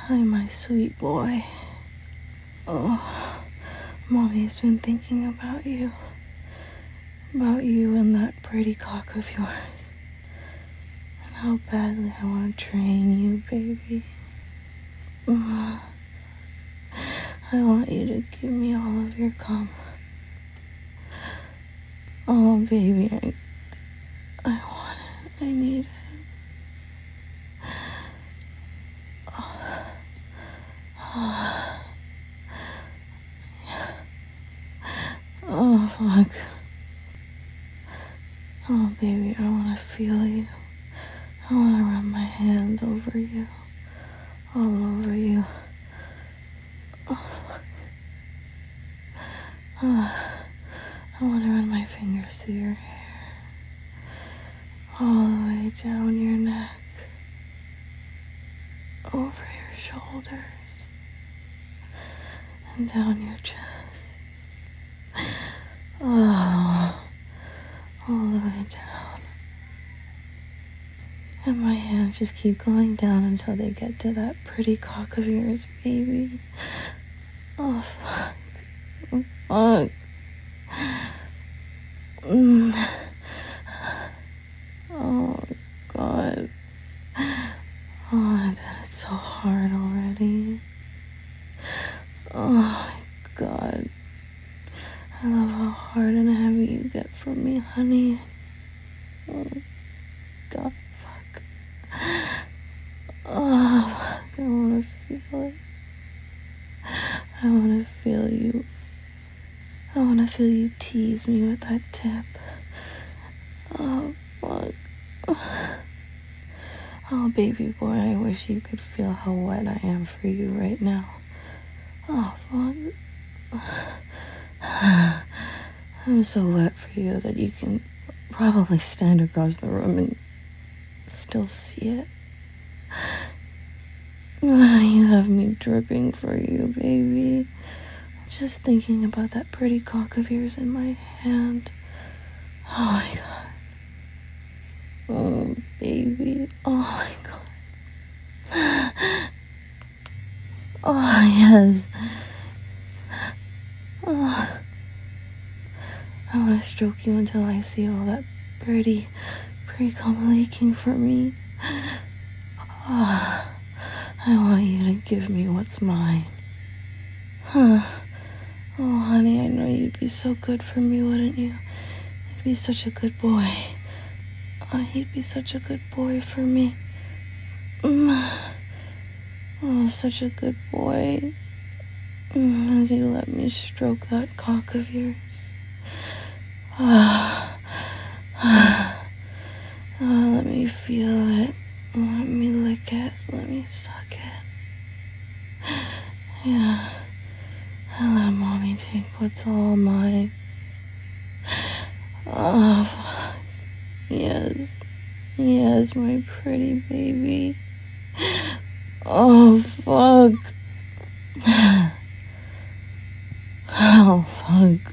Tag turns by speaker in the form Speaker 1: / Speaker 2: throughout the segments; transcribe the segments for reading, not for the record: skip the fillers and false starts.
Speaker 1: Hi, my sweet boy. Oh, Mommy's been thinking about you. About you and that pretty cock of yours. And how badly I want to train you, baby. I want you to give me all of your cum. Oh, baby, I want it. I need it. Oh, fuck. Oh, baby, I want to feel you. I want to run my hands over you. All over you. I want to run my fingers through your hair. All the way down your neck. Over your shoulders. And down your chest. Oh, all the way down. And my hands just keep going down until they get to that pretty cock of yours, baby. Oh, fuck. Fuck. Oh, God. Oh, I bet it's so hard already. Oh, my God. I love how hard and heavy you get from me, honey. Oh, God, fuck. Oh, fuck. I want to feel it. I want to feel you. I want to feel you tease me with that tip. Oh, fuck. Oh, baby boy, I wish you could feel how wet I am for you right now. Oh, fuck. I'm so wet for you that you can probably stand across the room and still see it. You have me dripping for you, baby. Just thinking about that pretty cock of yours in my hand. Oh my God. Oh, baby. Oh my God. Oh, yes. Oh. I want to stroke you until I see all that pretty cum leaking for me. Oh, I want you to give me what's mine. Huh. Oh, honey, I know you'd be so good for me, wouldn't you? You'd be such a good boy. Oh, you'd be such a good boy for me. Oh, such a good boy. As you let me stroke that cock of yours. Let me feel it. Let me lick it. Let me suck it. Yeah. And let mommy take what's all mine. Oh, fuck. Yes. Yes, my pretty baby. Oh, fuck. Oh, fuck.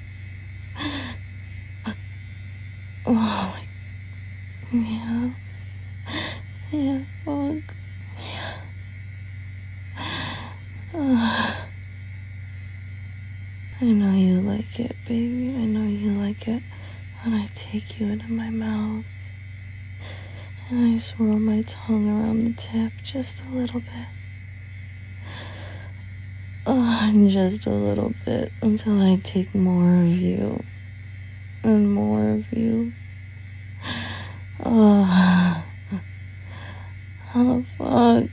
Speaker 1: Oh, my. Yeah. Yeah, fuck. Yeah. I know you like it, baby. I know you like it when I take you into my mouth. And I swirl my tongue around the tip just a little bit. Oh, and just a little bit until I take more of you. And more of you. Oh, oh fuck.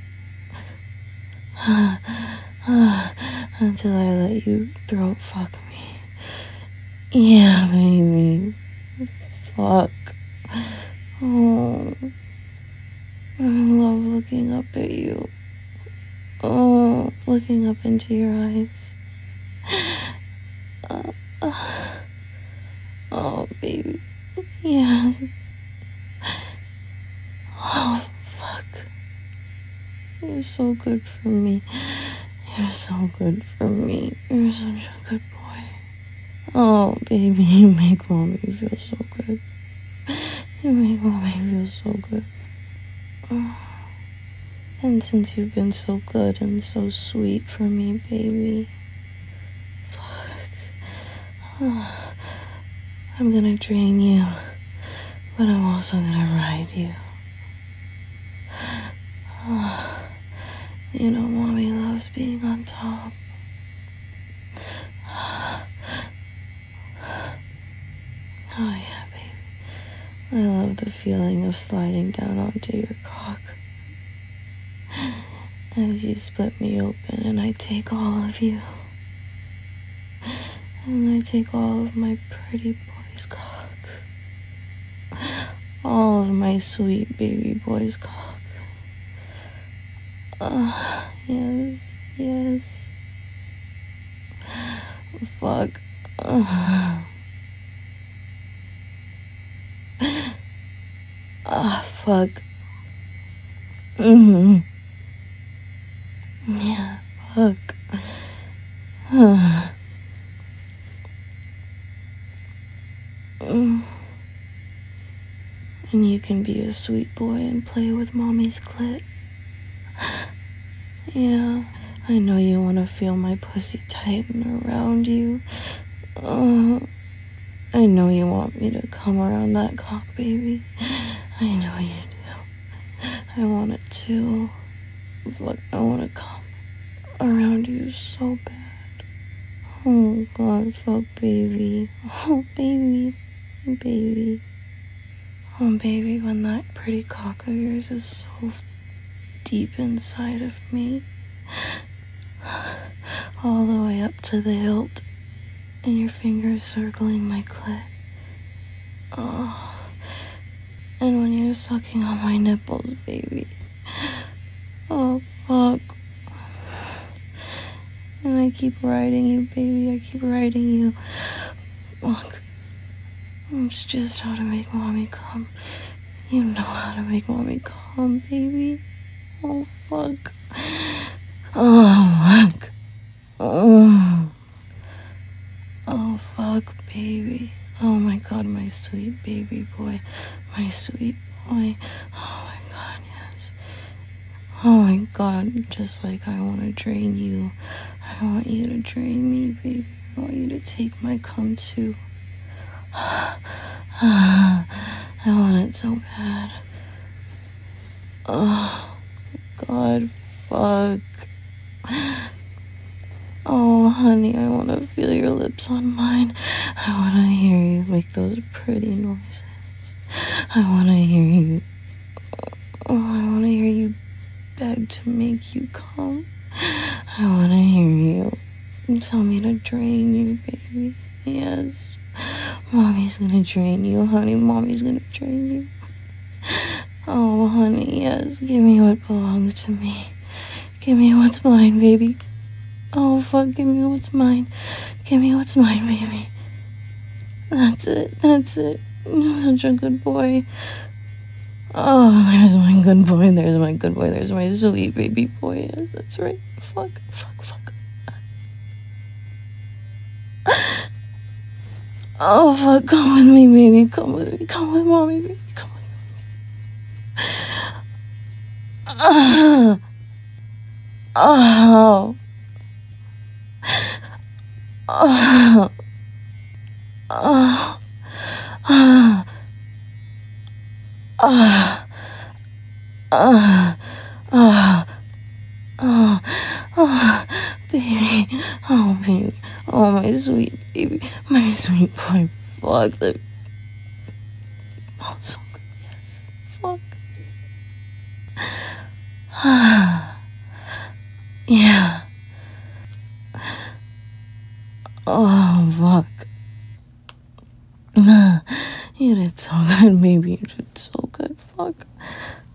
Speaker 1: Until I let you throat fuck me. Yeah, baby. Fuck. Oh, I love looking up at you. Oh, looking up into your eyes. Oh, baby. Yes. Oh, fuck. You're so good for me. You're so good for me. You're such a good boy. Oh, baby, you make mommy feel so good. You make mommy feel so good. Oh. And since you've been so good and so sweet for me, baby, I'm gonna drain you, but I'm also gonna ride you. You know, Mommy loves being on top. Oh yeah, baby. I love the feeling of sliding down onto your cock as you split me open and I take all of you. And I take all of my pretty boy's cock. All of my sweet baby boy's cock. Yes, yes. Fuck. Fuck. Yeah, fuck. And you can be a sweet boy and play with Mommy's clit. Yeah, I know you want to feel my pussy tighten around you. I know you want me to come around that cock, baby. I know you do. I want it too. Fuck, I want to come around you so bad. Oh, God, fuck, baby. Oh, baby. Baby. Oh, baby, when that pretty cock of yours is so deep inside of me, all the way up to the hilt, and your fingers circling my clit. Oh, and when you're sucking on my nipples, baby. Oh, fuck. And I keep riding you, baby. I keep riding you. Look, it's just how to make Mommy come. You know how to make Mommy come, baby. Oh, fuck. Oh, fuck. Oh, fuck, baby. Oh, my God, my sweet baby boy. My sweet boy. Oh, my God, yes. Oh, my God, just like I want to drain you. I want you to drain me, baby. I want you to take my cum, too. I want it so bad. Oh, God, fuck. Oh, honey, I want to feel your lips on mine. I want to hear you make those pretty noises. I want to hear you. Oh, I want to hear you beg to make you come. I want to hear you tell me to drain you, baby. Yes. Mommy's gonna drain you, honey. Mommy's gonna drain you. Oh, honey, yes. Give me what belongs to me. Give me what's mine, baby. Oh, fuck, give me what's mine. Give me what's mine, baby. That's it. That's it. You're such a good boy. Oh, there's my good boy. There's my good boy. There's my sweet baby boy. Yes, that's right. Fuck, fuck, fuck. Oh, fuck, come with me, baby. Come with me. Come with Mommy, baby. Come with me. Oh. Oh. Oh. Oh. Oh. Oh. Oh. Oh. Oh. Oh. Baby. Oh, baby. Oh, my sweet baby. My sweet boy. Fuck the... Oh, so good. Yes. Fuck. Yeah. Oh, fuck. You did so good, baby. You did so good. Fuck.